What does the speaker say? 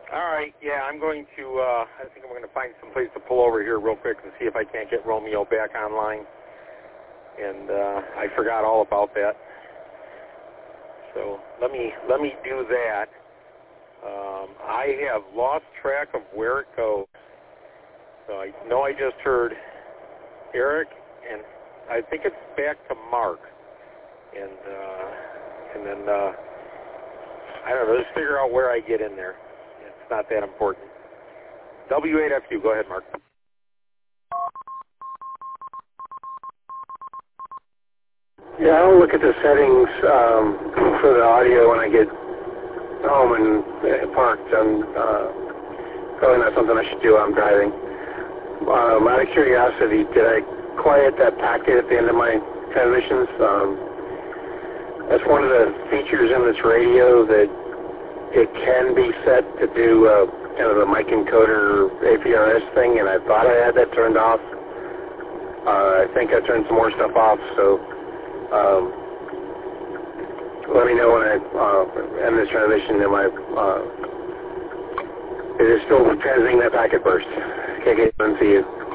All right, yeah, I'm going to, I think I'm going to find some place to pull over here real quick and see if I can't get Romeo back online. And I forgot all about that. So let me do that. I have lost track of where it goes. So I know I just heard Eric, and I think it's back to Mark. And then, I don't know, just figure out where I get in there. It's not that important. W8FU, go ahead, Mark. Yeah, I'll look at the settings for the audio when I get home and parked. Probably not something I should do while I'm driving. Out of curiosity, did I quiet that packet at the end of my transmissions? That's one of the features in this radio that it can be set to do kind of the mic encoder APRS thing, and I thought I had that turned off. I think I turned some more stuff off, so let me know when I end this transmission. It is still transmitting that packet burst. KK1 to you.